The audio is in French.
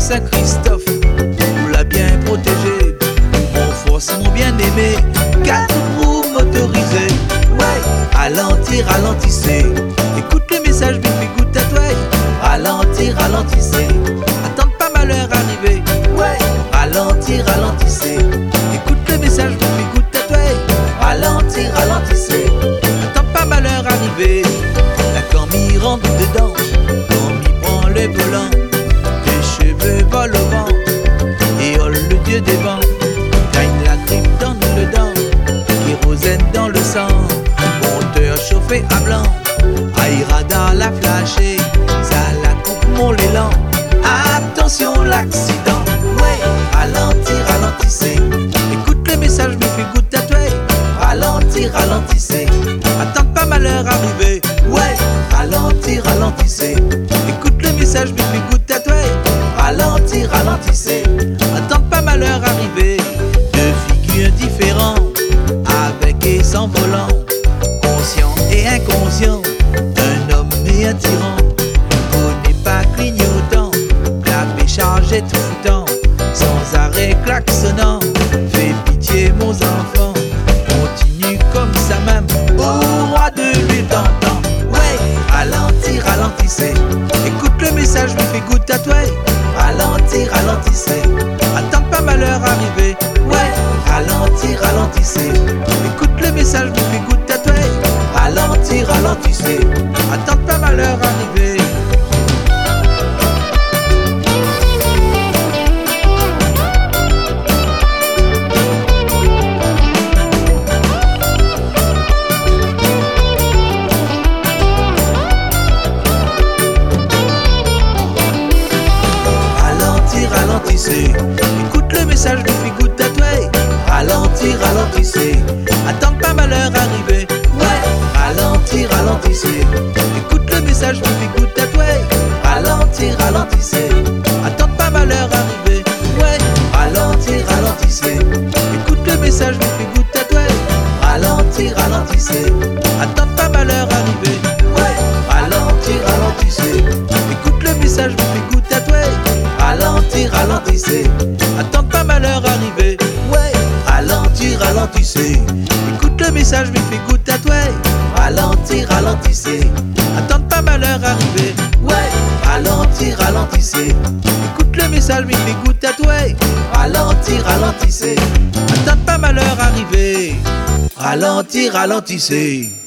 Saint-Christophe pour la bien protéger. Mon force, mon bien-aimé, 4 roues motorisées. Ouais, ralentir, ralentissez. Écoute le message, mais fais goûte à toi. Ralentir, ralentissez. Attends pas malheur arriver. Ouais, ralentir, ralentissez. Écoute le message, mais fais goûte à toi. Ralentir, ralentissez. Attends pas malheur arriver. La Camille rentre dedans. Camille prend le volant. Les cheveux volent au vent. Et oh le dieu des vents. Gagne la grippe dans le dent. Kérosène dans le sang. Moteur chauffé à blanc. Aïra dans la flashée. Ça la coupe mon l'élan. Attention l'accident. Ouais, ralentir, ralentissez. Écoute le message, me fait goûte à toi. Ralentir, ralentissez. Attends pas malheur arriver. Ouais, ralentir, ralentissez. Écoute le message, me fait goûte à toi. Ralentir, ralentissez. Attends pas malheur arriver. Deux figures différentes, avec et sans volant. Conscient et inconscient, un homme et un tyran. Connais pas clignotant, clapé chargé tout foutant, sans arrêt klaxonnant. Fais pitié mon enfant, continue comme ça même, au roi de l'huile d'antan. Ouais, ralentir, ralentissez. Écoute le message, me fait goûte à toi. Ralentir, ralentissez. Attends pas malheur arriver. Ouais, ralentir, ralentissez. Écoute le message, me fait goûte à toi. Ralentir, ralentissez. Attends pas malheur arriver. Ralentissez. Écoute le message, me fait goûte à toi. Ralentir, ralentissez. Attends pas malheur arriver. Ouais, ralentir, ralentissez. Écoute le message, me fait goûte à toi. Ralentir, ralentissez. Attends pas malheur arriver. Ouais, ralentir, ralentissez. Écoute le message, me fait goûte à toi. Ralentir, ralentissez. Attends pas malheur arriver. Ouais, ralentir, ralentissez. Écoute le message, me fait goûte à toi. Ralentir, ralentissez. Attends pas malheur arriver. Ouais, ralentir, ralentissez. Écoute le message, me fait goûte à toi. Ralentir, ralentissez. Attends pas malheur arriver. Ouais, ralentir, ralentissez. Écoute le message, me fait goûte à toi. Ralentir, ralentissez. Attends pas malheur arriver. Ralentir, ralentissez.